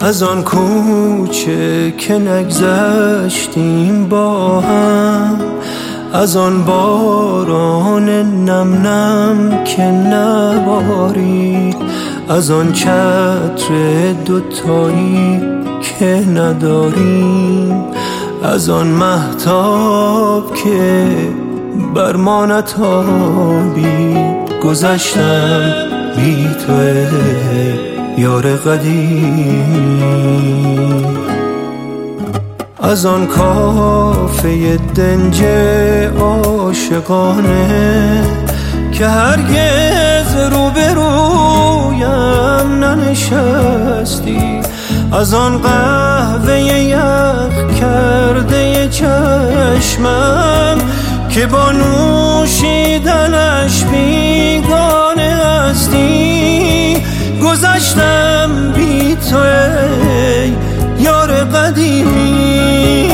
از آن کوچه که نگذشتیم با هم، از آن باران نم نم که نبارید، از آن چتر دوتایی که نداریم، از آن مهتاب که بر ما نتابی. گذشتم بی تو یار قدیم، از آن کافه دنج عاشقانه که هرگز روبرویم ننشستی، از آن قهوه یخ کرده چشمم که با نوشیدنش بیگانه هستی. گذشتم بی تو ای یار قدیمی،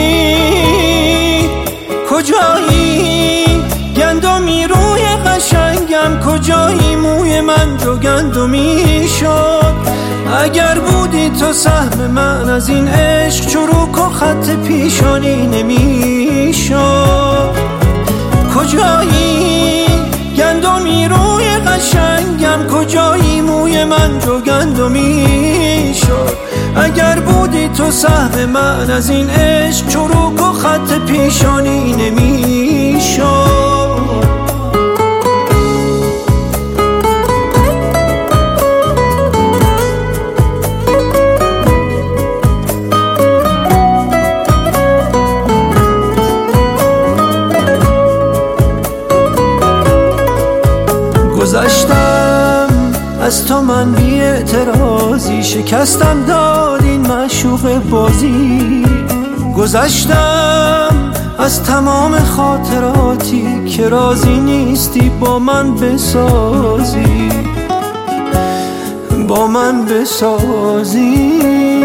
کجایی گندمی روی قشنگم، کجایی موی من جو گندمی شد. اگر بودی تو سهم من از این عشق، چروک و خط پیشانی نمی شد. کجایی گندمی روی قشنگم، کجایی موی من جو گندمی شد. اگر بودی تو سهم من از این عشق، چروک و خط پیشانی نمی شد. گذشتم از تو من بی اعتراضی، شکستم داد این معشوق بازی. گذشتم از تمام خاطراتی که راضی نیستی با من بسازی، با من بسازی.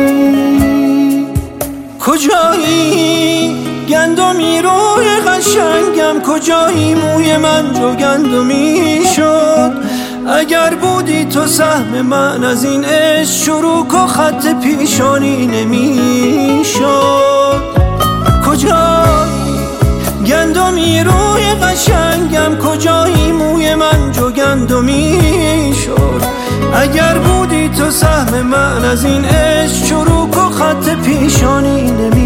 کجایی گندمی روی قشنگم، کجایی موی من جو گندمی شد. اگر بودی تو سهم من از این عشق، چروک و خط پیشانی نمی شد. کجایی گندمی روی قشنگم، کجایی موی من جو گندمی شد. اگر بودی تو سهم من از این عشق، چروک و خط پیشانی نمی